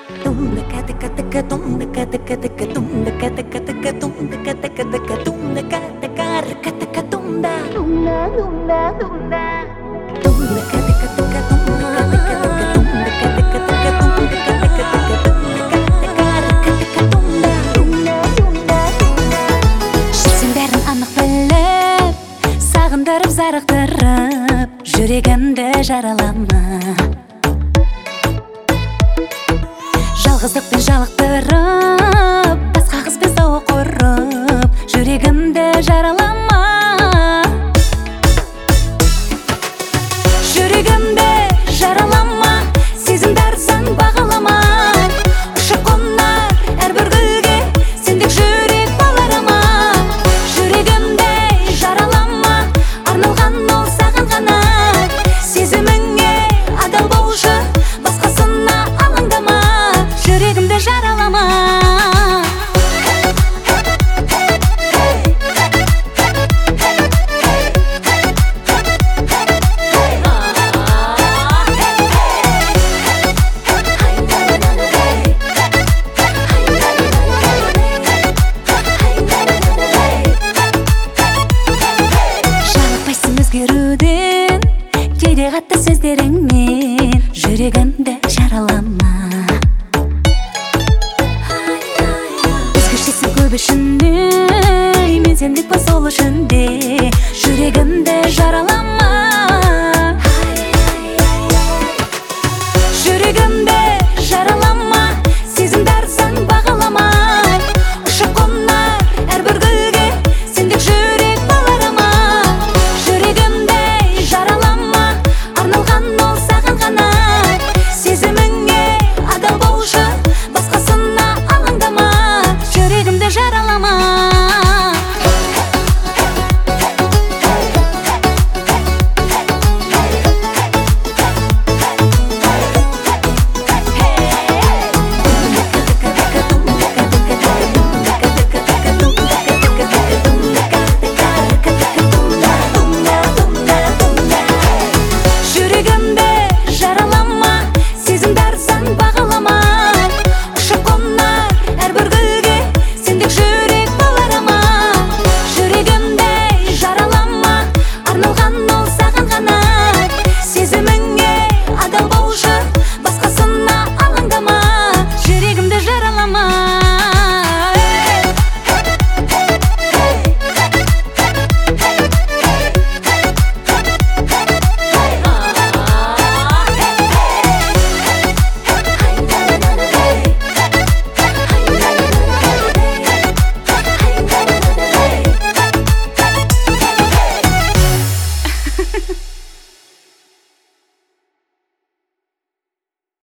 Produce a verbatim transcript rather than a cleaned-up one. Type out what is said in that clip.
Сағындырып, зарықтырып, жүрегімді жаралама. Жалғыздықпен жалықтырып, басқа қызбен сауық құрып, жүрегімді жаралама. Жүрегімді жаралама, сезімдерсің бағалама. Ұшып қонар әрбір гүлге, сендік жүрек баларама. Жүрегімді жаралама, арналған ол саған ғана. Сезіміңе адал болшы, басқасына алаңдама. Жүрегімді жаралама. Жалықпайсың өзгеруден, кейде қатты сөздеріңмен, жүрегімді жаралама. Өзгешесің көп ішінде, мен сендікпін сол үшінде, жүрегімді жаралама.